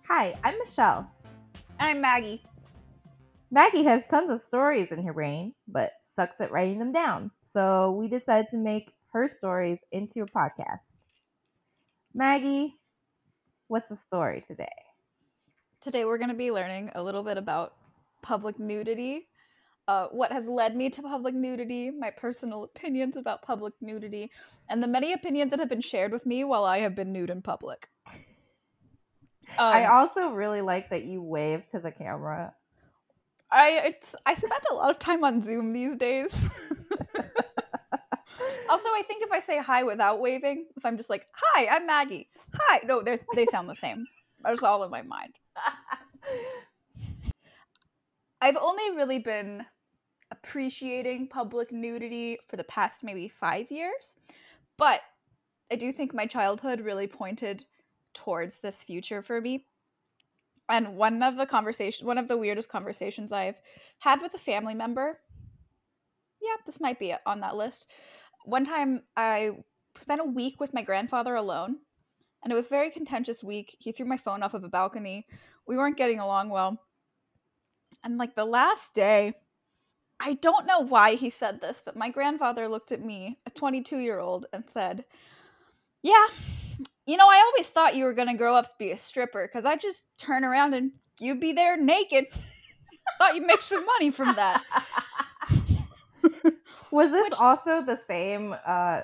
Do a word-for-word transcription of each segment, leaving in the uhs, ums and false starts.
Hi, I'm Michelle. I'm Maggie. Maggie has tons of stories in her brain, but sucks at writing them down. So we decided to make her stories into a podcast. Maggie, what's the story today? Today we're going to be learning a little bit about public nudity, uh, what has led me to public nudity, my personal opinions about public nudity, and the many opinions that have been shared with me while I have been nude in public. I Um, also really like that you wave to the camera. I it's I spend a lot of time on Zoom these days. Also, I think if I say hi without waving, if I'm just like, "Hi, I'm Maggie." Hi, no, they they sound the same. That's all in my mind. I've only really been appreciating public nudity for the past maybe five years, but I do think my childhood really pointed towards this future for me. And one of the conversation, one of the weirdest conversations I've had with a family member, yeah, this might be on that list. One time I spent a week with my grandfather alone, and it was a very contentious week. He threw my phone off of a balcony. We weren't getting along well. And like the last day, I don't know why he said this, but my grandfather looked at me, a twenty-two year old, and said, "Yeah, you know, I always thought you were going to grow up to be a stripper because I just turn around and you'd be there naked. Thought you'd make some money from that." Was this Which, also the same uh,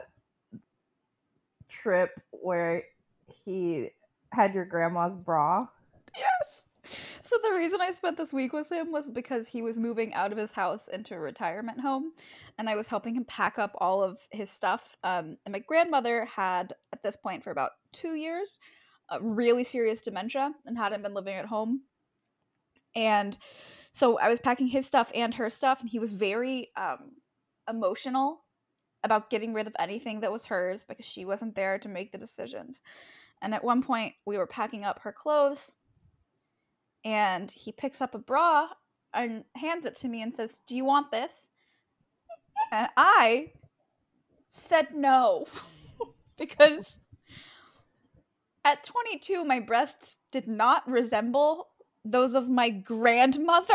trip where he had your grandma's bra? yes. So the reason I spent this week with him was because he was moving out of his house into a retirement home, and I was helping him pack up all of his stuff. Um, and my grandmother had, at this point, for about two years, a really serious dementia and hadn't been living at home. And so I was packing his stuff and her stuff, and he was very um, emotional about getting rid of anything that was hers because she wasn't there to make the decisions. And at one point, we were packing up her clothes, and he picks up a bra and hands it to me and says, "Do you want this?" And I said no because at twenty-two, my breasts did not resemble those of my grandmother.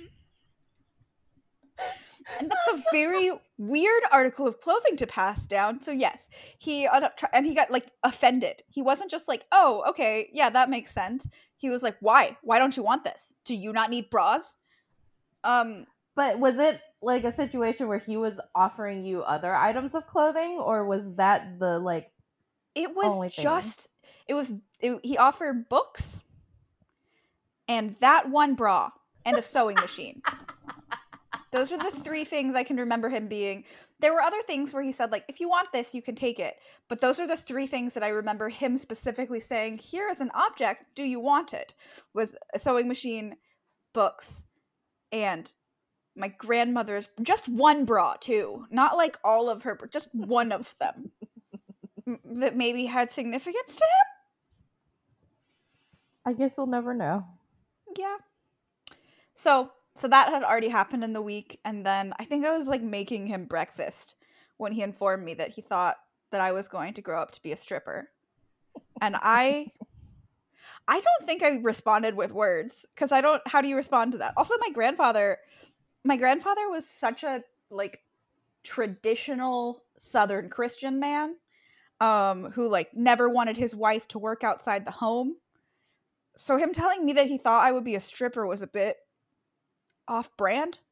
And that's a very weird article of clothing to pass down. So yes, he and he got like offended. He wasn't just like, "Oh, okay, yeah, that makes sense." He was like, "Why? Why don't you want this? Do you not need bras?" Um, But was it like a situation where he was offering you other items of clothing, or was that the like it was only thing? just it was it, he offered books and that one bra and a sewing machine. Those were the three things I can remember him being. There were other things where he said, like, "If you want this, you can take it." But those are the three things that I remember him specifically saying, "Here is an object, do you want it?" Was a sewing machine, books, and my grandmother's, just one bra, too. Not like all of her, but just one of them that maybe had significance to him. I guess we'll never know. Yeah. So, so that had already happened in the week, and then I think I was like making him breakfast when he informed me that he thought that I was going to grow up to be a stripper. And I I don't think I responded with words cuz I don't how do you respond to that? Also my grandfather my grandfather was such a like traditional southern Christian man um who like never wanted his wife to work outside the home. So him telling me that he thought I would be a stripper was a bit off brand.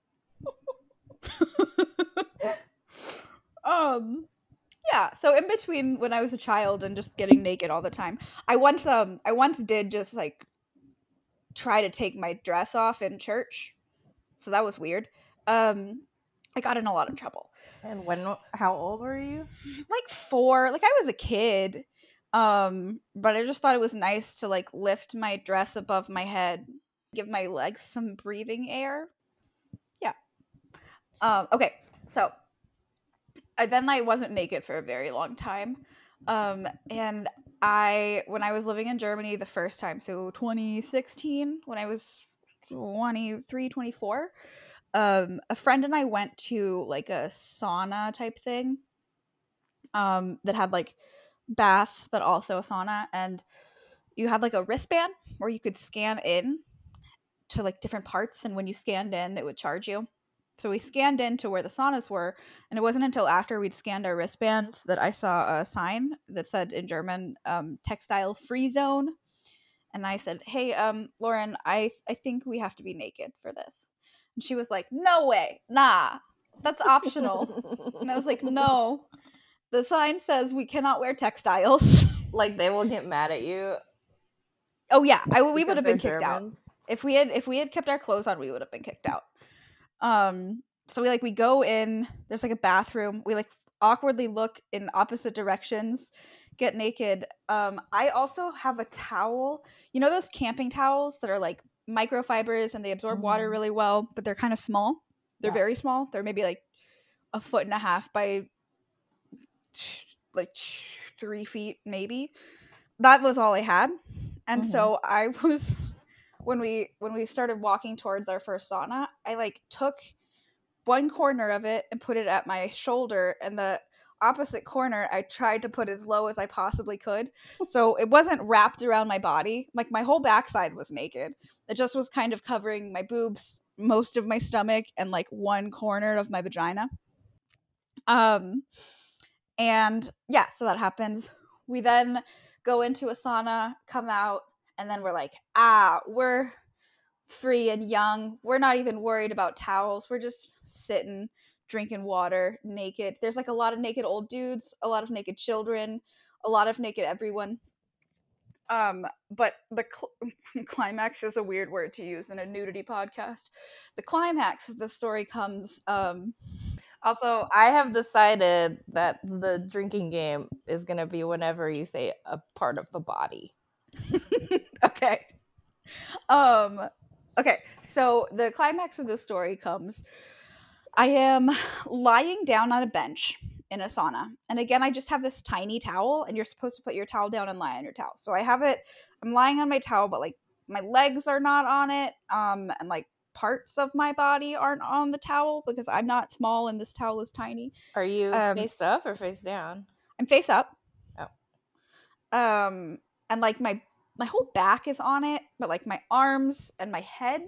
um yeah, so in between when I was a child and just getting naked all the time, I once um I once did just like try to take my dress off in church. So that was weird. Um I got in a lot of trouble. And when? How old were you? Like four, like I was a kid. Um but I just thought it was nice to like lift my dress above my head, give my legs some breathing air. Yeah. Um okay. So I, then I wasn't naked for a very long time. Um, and I, when I was living in Germany the first time, so twenty sixteen, when I was twenty-three, twenty-four, um, a friend and I went to like a sauna type thing um, that had like baths, but also a sauna. And you had like a wristband. where you could scan in to like different parts, and when you scanned in, it would charge you. So we scanned into where the saunas were, and it wasn't until after we'd scanned our wristbands that I saw a sign that said in German, um, "textile free zone." And I said, "Hey, um, Lauren, I I think we have to be naked for this." And she was like, "No way, nah, that's optional." And I was like, "No, the sign says we cannot wear textiles." Like they will get mad at you. Oh yeah, I we would Because have been they're kicked out Germans. if we had if we had kept our clothes on. We would have been kicked out. Um, so we like we go in. There's like a bathroom. We like awkwardly look in opposite directions, get naked. Um, I also have a towel. You know those camping towels that are like microfibers and they absorb water Mhm. really well, but they're kind of small. They're Yeah. very small. They're maybe like a foot and a half by like three feet, maybe. That was all I had, and Mhm. so I was when we when we started walking towards our first sauna, I like took one corner of it and put it at my shoulder, and the opposite corner I tried to put as low as I possibly could. So it wasn't wrapped around my body. Like my whole backside was naked. It just was kind of covering my boobs, most of my stomach, and like one corner of my vagina. Um and yeah, so that happens. We then go into a sauna, come out, and then we're like, ah, we're free and young. We're not even worried about towels. We're just sitting, drinking water, naked. There's like a lot of naked old dudes, a lot of naked children, a lot of naked everyone. Um, but the cl- climax is a weird word to use in a nudity podcast. The climax of the story comes. Um, Also, I have decided that the drinking game is going to be whenever you say a part of the body. okay. Um, okay. So the climax of the story comes. I am lying down on a bench in a sauna. And again, I just have this tiny towel, and you're supposed to put your towel down and lie on your towel. So I have it, I'm lying on my towel, but like my legs are not on it. Um, and like parts of my body aren't on the towel because I'm not small and this towel is tiny. Are you Um, face up or face down? I'm face up. Oh. Um, and like my my whole back is on it, but like my arms and my head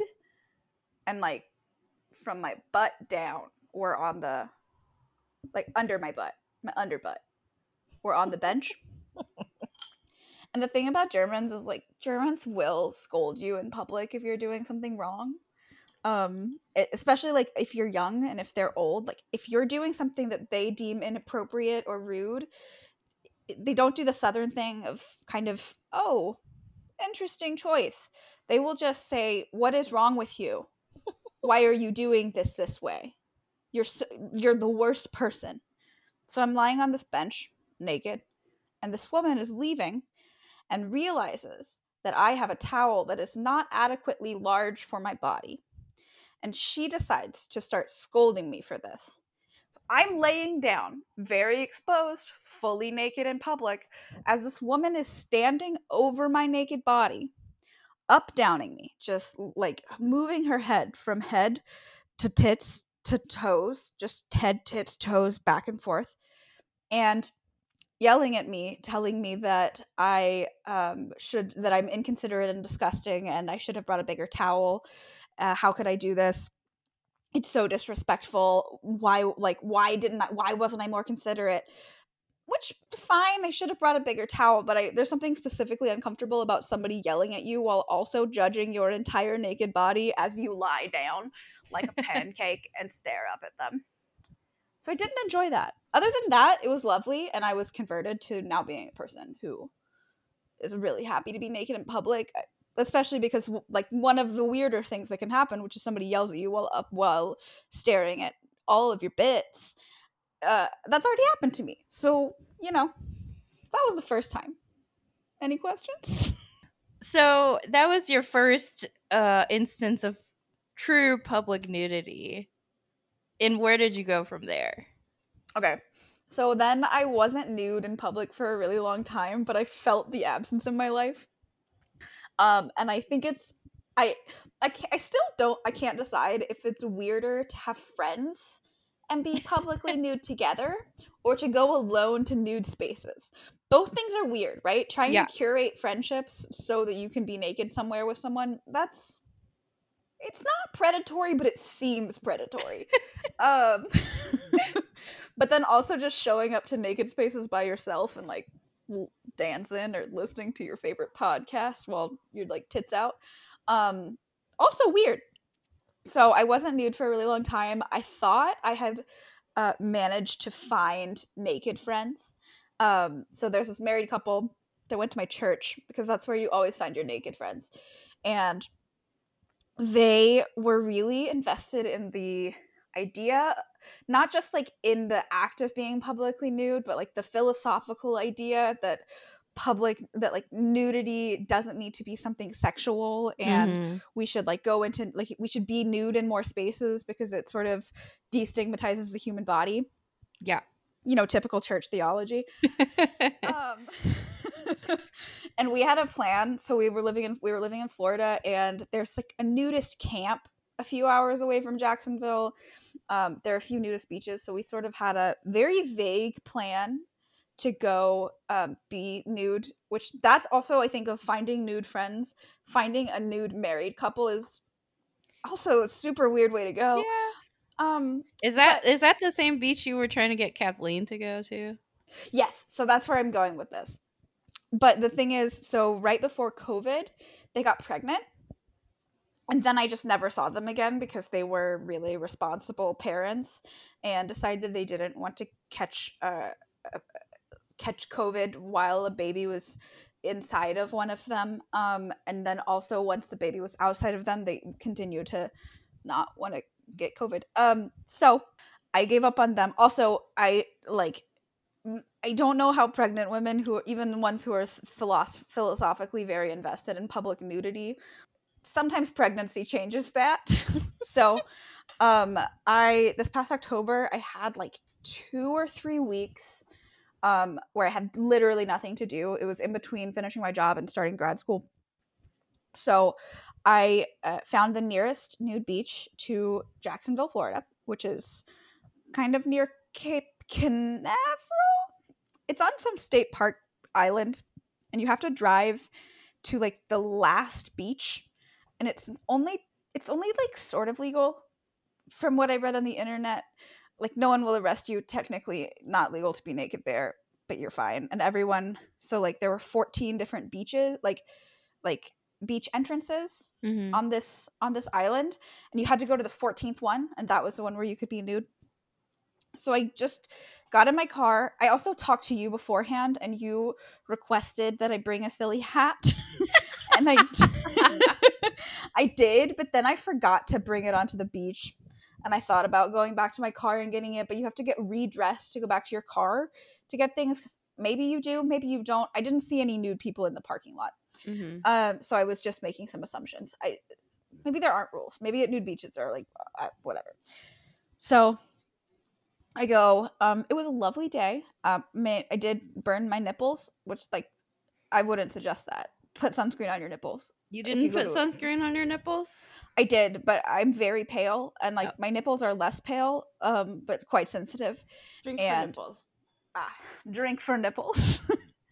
and like from my butt down were on the like under my butt, my under butt were on the bench. And the thing about Germans is like Germans will scold you in public if you're doing something wrong. Um, e- especially like if you're young and if they're old, like if you're doing something that they deem inappropriate or rude, they don't do the southern thing of kind of, oh, interesting choice. They will just say, "What is wrong with you? Why are you doing this this way? You're so, you're the worst person." So I'm lying on this bench naked, and this woman is leaving and realizes that I have a towel that is not adequately large for my body. And she decides to start scolding me for this. So I'm laying down, very exposed, fully naked in public, as this woman is standing over my naked body, up downing me, just like moving her head from head to tits to toes, just head, tits, toes, back and forth, and yelling at me, telling me that I um, should, that I'm inconsiderate and disgusting, and I should have brought a bigger towel. Uh, how could I do this? It's so disrespectful. Why, like, why didn't I? Why wasn't I more considerate? Which fine, I should have brought a bigger towel, but I there's something specifically uncomfortable about somebody yelling at you while also judging your entire naked body as you lie down like a pancake and stare up at them. So I didn't enjoy that. Other than that, it was lovely, and I was converted to now being a person who is really happy to be naked in public, especially because like one of the weirder things that can happen, which is somebody yells at you while up while staring at all of your bits. Uh, that's already happened to me. So, you know, that was the first time. Any questions? So that was your first uh, instance of true public nudity. And where did you go from there? Okay. So then I wasn't nude in public for a really long time, but I felt the absence in my life. Um, and I think it's I I can't, I still don't I can't decide if it's weirder to have friends and be publicly nude together, or to go alone to nude spaces. Both things are weird, right? Trying Yeah. to curate friendships so that you can be naked somewhere with someone, that's, it's not predatory, but it seems predatory. um but then also just showing up to naked spaces by yourself and like l- dancing or listening to your favorite podcast while you're like tits out, um also weird. So I wasn't nude for a really long time. I thought I had uh, managed to find naked friends. Um, so there's this married couple that went to my church because that's where you always find your naked friends. And they were really invested in the idea, not just like in the act of being publicly nude, but like the philosophical idea that public that like nudity doesn't need to be something sexual, and Mm-hmm. we should like go into like we should be nude in more spaces because it sort of destigmatizes the human body. Yeah. You know, typical church theology. um and we had a plan. So we were living in we were living in Florida, and there's like a nudist camp a few hours away from Jacksonville. Um, there are a few nudist beaches, so we sort of had a very vague plan to go um, be nude. Which that's also, I think, of finding nude friends. Finding a nude married couple is also a super weird way to go. Yeah. Um, Is that but is that the same beach you were trying to get Kathleen to go to? yes, so that's where I'm going with this. But the thing is, so right before COVID, they got pregnant. And then I just never saw them again because they were really responsible parents and decided they didn't want to catch uh, uh, catch COVID while a baby was inside of one of them. Um, and then also once the baby was outside of them, they continued to not want to get COVID. Um, so I gave up on them. Also, I like I don't know how pregnant women, who even ones who are philosoph- philosophically very invested in public nudity, sometimes pregnancy changes that. So, um, I this past October I had like two or three weeks um, where I had literally nothing to do. It was in between finishing my job and starting grad school. So, I uh, found the nearest nude beach to Jacksonville, Florida, which is kind of near Cape Canaveral. It's on some state park island, and you have to drive to like the last beach, and it's only it's only like sort of legal from what I read on the internet. Like no one will arrest you, technically not legal to be naked there, but you're fine. And everyone, so like there were fourteen different beaches, like like beach entrances Mm-hmm. on this on this island, and you had to go to the fourteenth one, and that was the one where you could be nude. So I just got in my car. I also talked to you beforehand, and you requested that I bring a silly hat. And I I did, but then I forgot to bring it onto the beach. And I thought about going back to my car and getting it, but you have to get redressed to go back to your car to get things. 'Cause maybe you do, maybe you don't. I didn't see any nude people in the parking lot. Mm-hmm. Um, so I was just making some assumptions. I maybe there aren't rules. Maybe at nude beaches are like uh, whatever. So I go. Um, it was a lovely day. Um, man, I did burn my nipples, which like I wouldn't suggest that. Put sunscreen on your nipples You if you didn't go put to. sunscreen on your nipples? I did, but I'm very pale, and like Oh. my nipples are less pale, um, but quite sensitive. Drink And for nipples. ah, drink for nipples.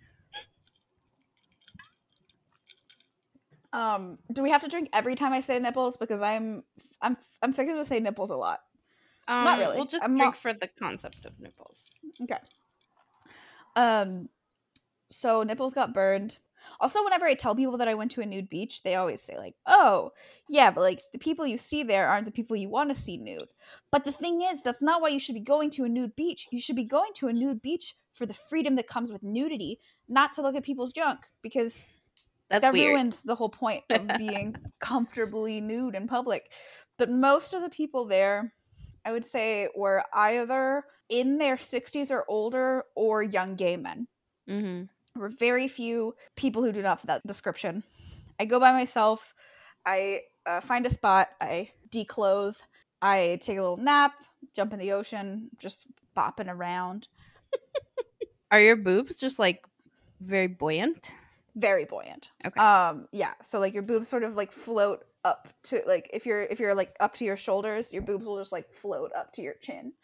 um, do we have to drink every time I say nipples? Because I'm I'm I'm figuring to say nipples a lot. Um, Not really. We'll just I'm drink not for the concept of nipples. okay. Um, so nipples got burned. Also, whenever I tell people that I went to a nude beach, they always say like, "Oh, yeah, but like the people you see there aren't the people you want to see nude." But the thing is, that's not why you should be going to a nude beach. You should be going to a nude beach for the freedom that comes with nudity, not to look at people's junk, because That's that weird. ruins the whole point of being comfortably nude in public. But most of the people there, I would say, were either in their sixties or older or young gay men. Mm-hmm. There were very few people who do not fit that description. I go by myself. I uh, find a spot. I declothe. I take a little nap, jump in the ocean, just bopping around. Are your boobs just like very buoyant? Very buoyant. Okay. Um, yeah. So like your boobs sort of like float up to like if you're if you're like up to your shoulders, your boobs will just like float up to your chin.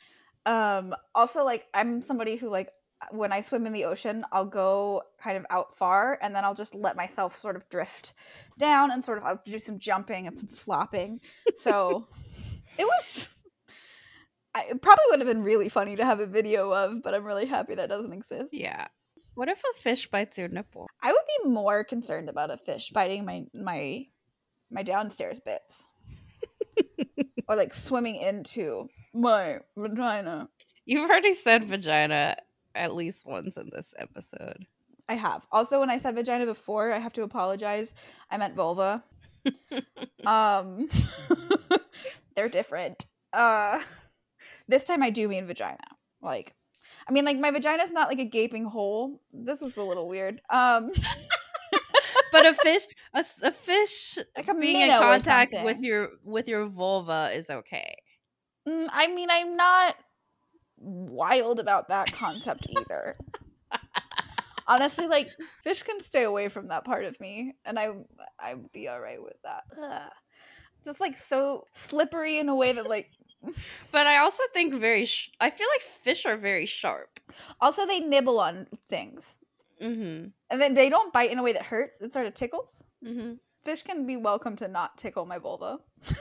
Um, also, like, I'm somebody who, like, when I swim in the ocean, I'll go kind of out far, and then I'll just let myself sort of drift down, and sort of I'll do some jumping and some flopping. So it was. I, it probably would have been really funny to have a video of, but I'm really happy that doesn't exist. Yeah. What if a fish bites your nipple? I would be more concerned about a fish biting my my my downstairs bits, or like swimming into my vagina. You've already said vagina at least once in this episode. I have. Also, when I said vagina before, I have to apologize. I meant vulva. um, they're different. Uh, this time I do mean vagina. Like, I mean, like my vagina's not like a gaping hole. This is a little weird. Um, but a fish, a, s- a fish like a being in minnow or contact something. with your with your vulva is okay. Mm, I mean, I'm not wild about that concept either. Honestly, like fish can stay away from that part of me, and I I'd be all right with that. Ugh. Just like so slippery in a way that like. But I also think very. Sh- I feel like fish are very sharp. Also, they nibble on things, Mm-hmm. and then they don't bite in a way that hurts. It sort of tickles. Mm-hmm. Fish can be welcome to not tickle my vulva.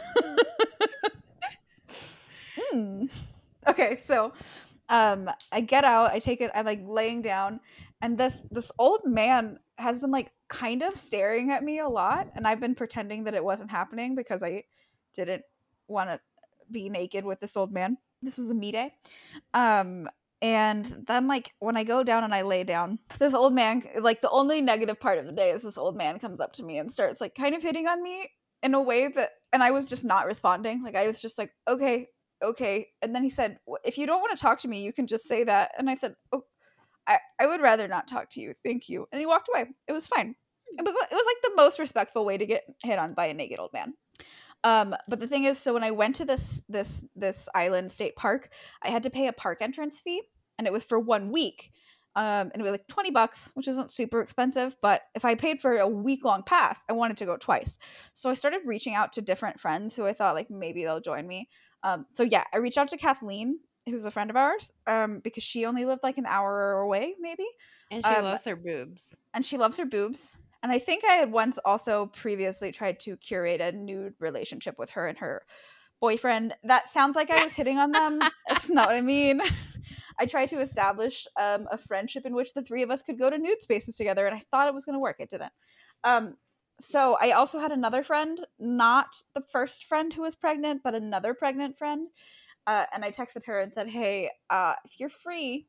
mm. Okay, so um, I get out. I take it. I'm like laying down, and this this old man has been like kind of staring at me a lot, and I've been pretending that it wasn't happening because I didn't want to be naked with this old man. This was a me day. Um, and then like when I go down and I lay down, this old man, like the only negative part of the day is this old man comes up to me and starts like kind of hitting on me in a way that, and I was just not responding. Like I was just like, okay, okay. And then he said, if you don't want to talk to me, you can just say that. And I said, oh, I, I would rather not talk to you. Thank you. And he walked away. It was fine. It was it was like the most respectful way to get hit on by a naked old man. Um, but the thing is, so when I went to this this this island state park, I had to pay a park entrance fee, and it was for one week. Um, and it was like twenty bucks, which isn't super expensive, but if I paid for a week long pass, I wanted to go twice. So I started reaching out to different friends who I thought like maybe they'll join me. Um, so yeah, I reached out to Kathleen, who's a friend of ours, um, because she only lived like an hour away, maybe. And she Um, loves her boobs. and she loves her boobs. And I think I had once also previously tried to curate a nude relationship with her and her boyfriend. That sounds like I was hitting on them. That's not what I mean. I tried to establish um, a friendship in which the three of us could go to nude spaces together, and I thought it was going to work. It didn't. Um, so I also had another friend, not the first friend who was pregnant, but another pregnant friend. Uh, and I texted her and said, hey, uh, if you're free,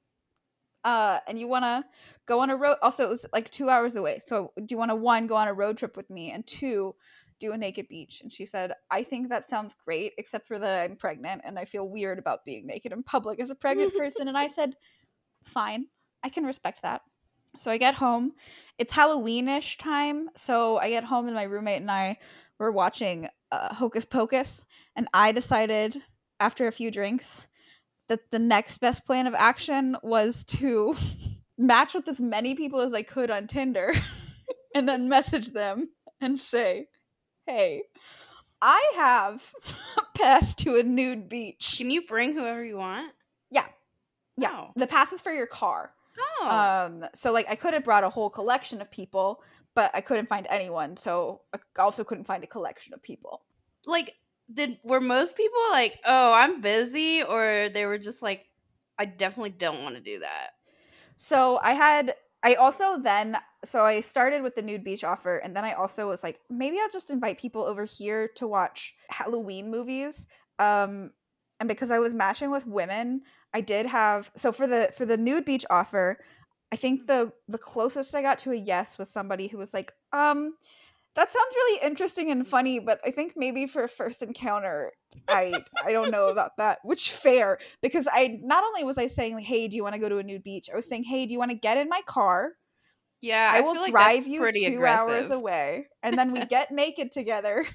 uh and you want to go on a road, also it was like two hours away, so do you want to, one, go on a road trip with me, and two, do a naked beach? And she said, I think that sounds great, except for that I'm pregnant and I feel weird about being naked in public as a pregnant person. And I said, fine, I can respect that. So I get home, it's Halloween-ish time, so I get home and my roommate and I were watching uh, Hocus Pocus, and I decided after a few drinks that the next best plan of action was to match with as many people as I could on Tinder and then message them and say, hey, I have a pass to a nude beach. Can you bring whoever you want? Yeah. Yeah. Oh. The pass is for your car. Oh. Um, so like I could have brought a whole collection of people, but I couldn't find anyone. So I also couldn't find a collection of people. Like, did were most people like, oh, I'm busy, or they were just like, I definitely don't want to do that? So I had, I also then, so I started with the nude beach offer, and then I also was like, maybe I'll just invite people over here to watch Halloween movies. Um, and because I was matching with women, I did have, so for the for the nude beach offer, I think the the closest I got to a yes was somebody who was like, um, that sounds really interesting and funny, but I think maybe for a first encounter, I I don't know about that. Which fair, because I not only was I saying like, hey, do you want to go to a nude beach? I was saying, hey, do you want to get in my car? Yeah, I, I, will feel like drive that's you pretty two hours aggressive. away, and then we get naked together.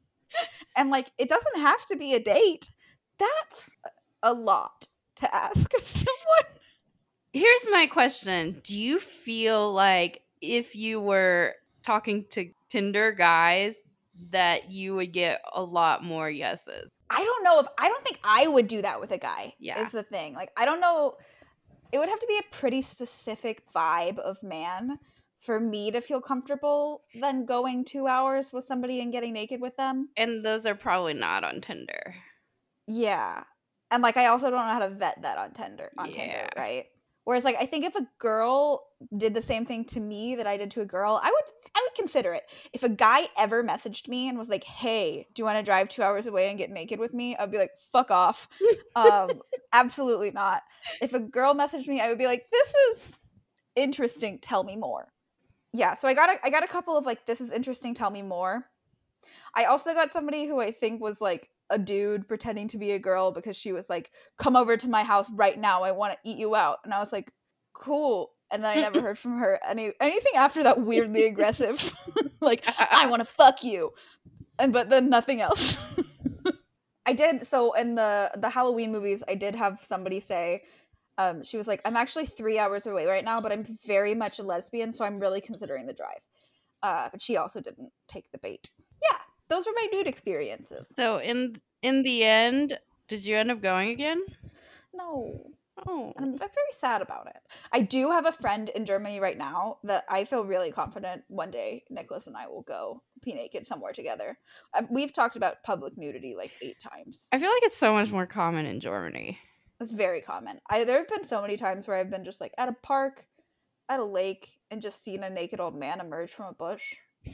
And like, it doesn't have to be a date. That's a lot to ask of someone. Here's my question. Do you feel like if you were talking to Tinder guys that you would get a lot more yeses? I don't know if I don't think I would do that with a guy. Yeah. Is the thing. Like I don't know. It would have to be a pretty specific vibe of man for me to feel comfortable than going two hours with somebody and getting naked with them. And those are probably not on Tinder. Yeah. And like I also don't know how to vet that on Tinder on Tinder, Yeah. right? Whereas like I think if a girl did the same thing to me that I did to a girl, I would I would consider it. If a guy ever messaged me and was like, "Hey, do you want to drive two hours away and get naked with me?" I'd be like, "Fuck off." um absolutely not. If a girl messaged me, I would be like, "This is interesting, tell me more." Yeah, so I got a, I got a couple of like, "This is interesting, tell me more." I also got somebody who I think was like a dude pretending to be a girl because she was like, "Come over to my house right now. I want to eat you out." And I was like, "Cool." And then I never heard from her any anything after that weirdly aggressive, like, "I want to fuck you." And but then nothing else. I did so in the the Halloween movies, I did have somebody say, um, she was like, "I'm actually three hours away right now, but I'm very much a lesbian, so I'm really considering the drive." Uh, but she also didn't take the bait. Yeah, those were my nude experiences. So in in the end, did you end up going again? No. Oh. And I'm, I'm very sad about it. I do have a friend in Germany right now that I feel really confident one day Nicholas and I will go be naked somewhere together. I've, we've talked about public nudity like eight times. I feel like it's so much more common in Germany. It's very common. I there have been so many times where I've been just like at a park, at a lake, and just seen a naked old man emerge from a bush.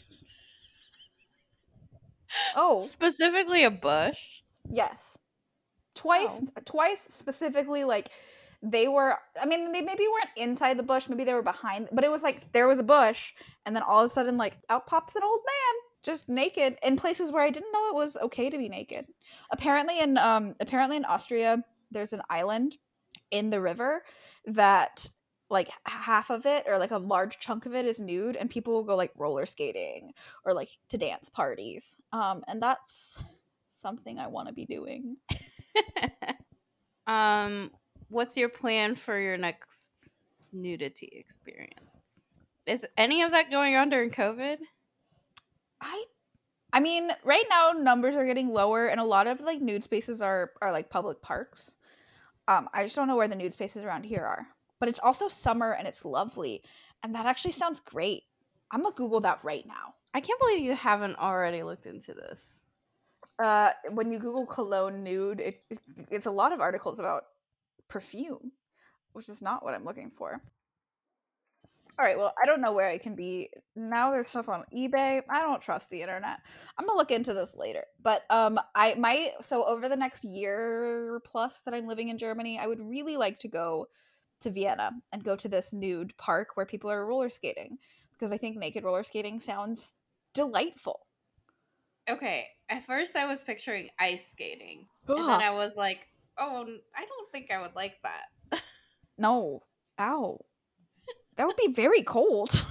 Oh, Specifically a bush. yes. Twice, Oh. twice specifically, like they were, I mean, they maybe weren't inside the bush, maybe they were behind, but it was like there was a bush, and then all of a sudden, like, out pops an old man, just naked in places where I didn't know it was okay to be naked. Apparently, in um, apparently in Austria, there's an island in the river that like half of it or like a large chunk of it is nude, and people will go like roller skating or like to dance parties, um, and that's something I want to be doing. um, what's your plan for your next nudity experience? Is any of that going on during COVID? I I mean, right now numbers are getting lower and a lot of like nude spaces are are like public parks. Um I just don't know where the nude spaces around here are. But it's also summer and it's lovely, and that actually sounds great. I'm going to Google that right now. I can't believe you haven't already looked into this. Uh when you Google cologne nude, it, it it's a lot of articles about perfume, which is not what I'm looking for. All right, well, I don't know where I can be. Now there's stuff on eBay. I don't trust the internet. I'm gonna look into this later. But um I might so over the next year plus that I'm living in Germany, I would really like to go to Vienna and go to this nude park where people are roller skating, because I think naked roller skating sounds delightful. Okay, at first I was picturing ice skating. And then I was like, oh, I don't think I would like that. No. Ow. That would be very cold.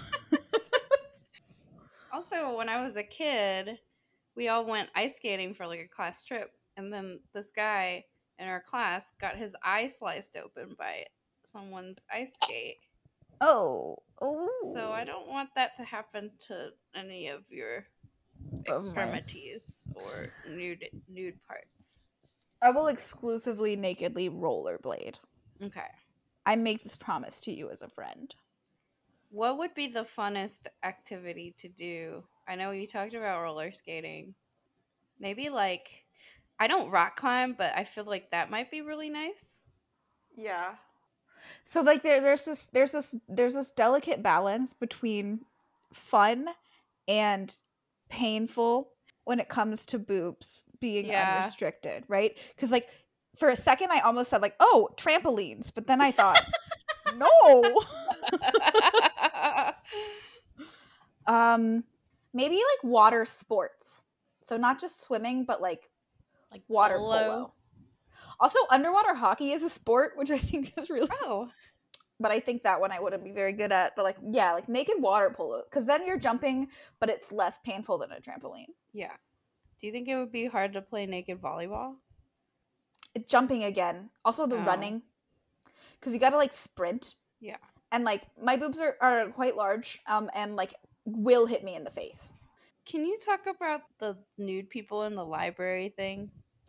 Also, when I was a kid, we all went ice skating for like a class trip. And then this guy in our class got his eye sliced open by someone's ice skate. Oh. Oh. So I don't want that to happen to any of your extremities or nude nude parts. I will exclusively nakedly rollerblade. Okay. I make this promise to you as a friend. What would be the funnest activity to do? I know you talked about roller skating. Maybe like, I don't rock climb, but I feel like that might be really nice. Yeah. So like there, there's this there's this there's this delicate balance between fun and painful when it comes to boobs being Yeah. unrestricted, right? Because like for a second I almost said like, oh, trampolines, but then I thought, no. um, maybe like water sports. So not just swimming, but like Like water polo. polo. Also, underwater hockey is a sport, which I think is really Oh. But I think that one I wouldn't be very good at. But like, yeah, like naked water polo, because then you're jumping, but it's less painful than a trampoline. Yeah. Do you think it would be hard to play naked volleyball? It's jumping again. Also the Oh. running, because you got to like sprint. Yeah. And like my boobs are, are quite large, um, and like will hit me in the face. Can you talk about the nude people in the library thing?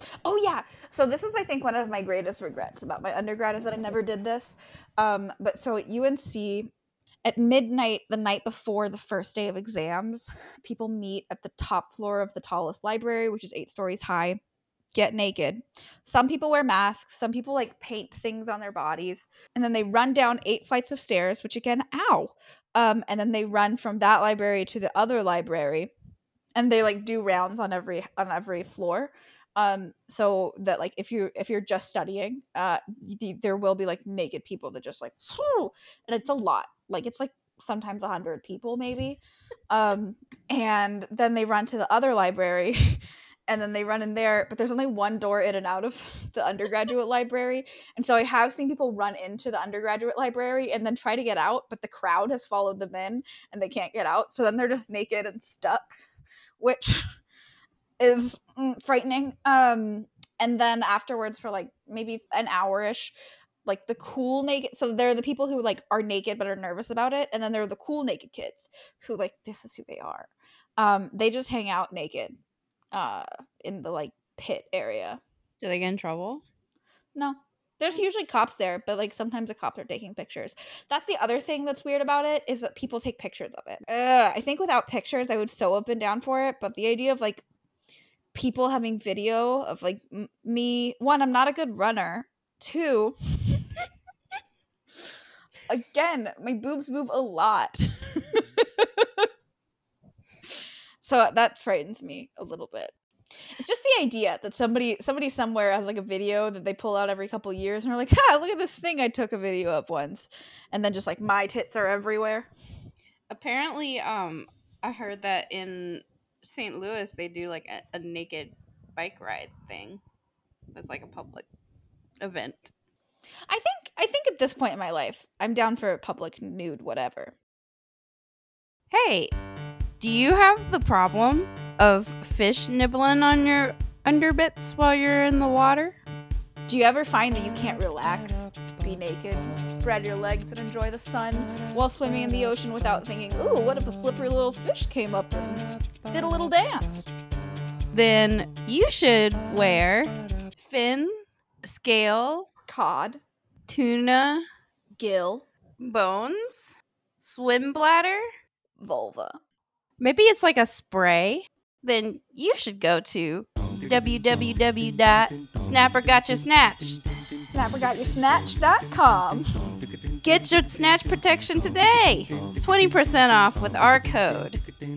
Oh yeah. So this is, I think, one of my greatest regrets about my undergrad is that I never did this. Um, but so at U N C, at midnight, the night before the first day of exams, people meet at the top floor of the tallest library, which is eight stories high, get naked. Some people wear masks. Some people like paint things on their bodies. And then they run down eight flights of stairs, which again, ow. Um, and then they run from that library to the other library. And they like do rounds on every on every floor, um so that like if you if you're just studying, uh y- there will be like naked people that just like and it's a lot, like it's like sometimes a hundred people maybe, um and then they run to the other library and then they run in there, but there's only one door in and out of the undergraduate library, and so I have seen people run into the undergraduate library and then try to get out, but the crowd has followed them in and they can't get out, so then they're just naked and stuck, which is mm, frightening. Um, and then afterwards, for like maybe an hour-ish, like the cool naked. So they're the people who like are naked but are nervous about it, and then there are the cool naked kids who like this is who they are. Um, they just hang out naked, uh, in the like pit area. Do they get in trouble? No. There's usually cops there, but like sometimes the cops are taking pictures. That's the other thing that's weird about it, is that people take pictures of it. Ugh, I think without pictures, I would so have been down for it. But the idea of like people having video of like m- me, one, I'm not a good runner. Two, again, my boobs move a lot. So that frightens me a little bit. It's just the idea that somebody somebody somewhere has like a video that they pull out every couple years and are like, ha, look at this thing I took a video of once. And then just like my tits are everywhere. Apparently, um, I heard that in Saint Louis they do like a, a naked bike ride thing. That's like a public event. I think I think at this point in my life, I'm down for a public nude whatever. Hey, do you have the problem of fish nibbling on your underbits while you're in the water? Do you ever find that you can't relax, be naked, spread your legs and enjoy the sun while swimming in the ocean without thinking, ooh, what if a slippery little fish came up and did a little dance? Then you should wear fin, scale, Cod, tuna, gill, bones, swim bladder. vulva. Maybe it's like a spray. Then you should go to w w w dot snapper gotcha snatched. snapper got your snatch dot com. Get your snatch protection today. twenty percent off with our code.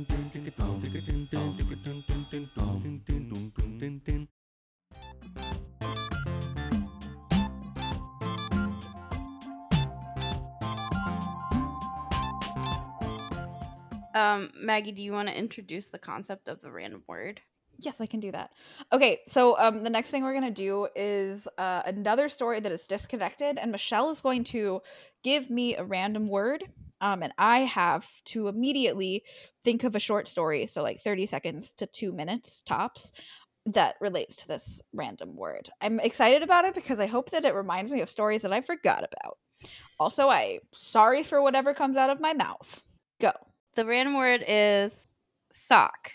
Um, Maggie, do you want to introduce the concept of the random word? Yes, I can do that. Okay, so um, the next thing we're going to do is uh, another story that is disconnected, and Michelle is going to give me a random word, um, and I have to immediately think of a short story, so like thirty seconds to two minutes tops, that relates to this random word. I'm excited about it because I hope that it reminds me of stories that I forgot about. Also, I'm sorry for whatever comes out of my mouth. Go. The random word is sock.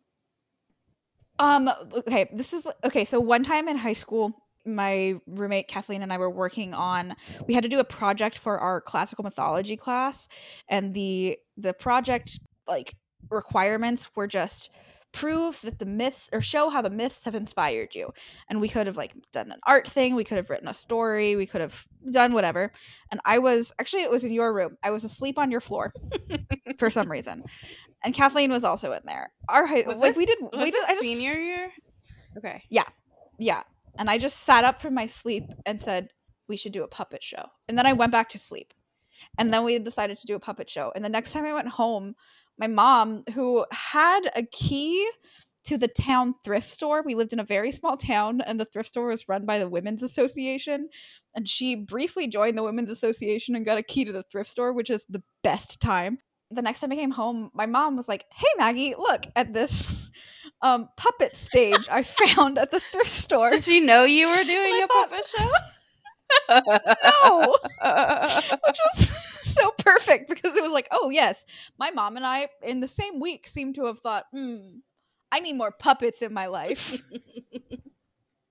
Um, okay, this is okay. So one time in high school, my roommate Kathleen and I were working on, we had to do a project for our classical mythology class, and the the project like requirements were just prove that the myths, or show how the myths have inspired you. And we could have like done an art thing, we could have written a story, we could have done whatever. And I was actually, it was in your room. I was asleep on your floor for some reason. And Kathleen was also in there. Our high, Was like this, we did was we this just, I just senior year? Okay. yeah. And I just sat up from my sleep and said, we should do a puppet show. And then I went back to sleep. And then we decided to do a puppet show. And the next time I went home, my mom, who had a key to the town thrift store, we lived in a very small town, and the thrift store was run by the Women's Association. And she briefly joined the Women's Association and got a key to the thrift store, which is the best time. The next time I came home, my mom was like, hey, Maggie, look at this um, puppet stage I found at the thrift store. Did she know you were doing I a thought- puppet show? No! Which was so perfect because it was like, oh, yes, my mom and I in the same week seem to have thought, hmm, I need more puppets in my life.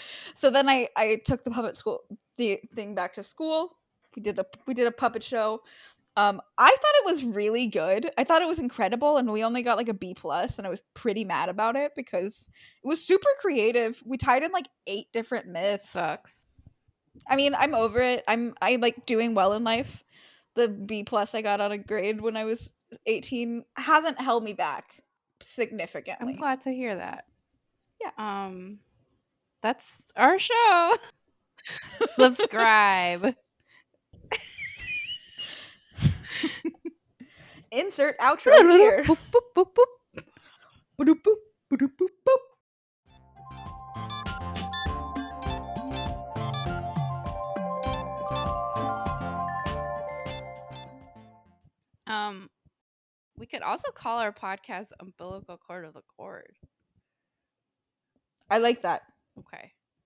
So then I I took the puppet school the thing back to school. We did a we did a puppet show. Um, I thought it was really good. I thought it was incredible, and we only got like a B plus, and I was pretty mad about it because it was super creative. We tied in like eight different myths. Sucks. I mean, I'm over it. I'm I like doing well in life. The B plus I got on a grade when I was eighteen hasn't held me back significantly. I'm glad to hear that. Yeah. Um, that's our show. Subscribe. Insert outro here. Boop, boop, boop, boop. Boop, boop, boop, boop, boop. Um, we could also call our podcast "Umbilical Cord of the Cord." I like that. Okay.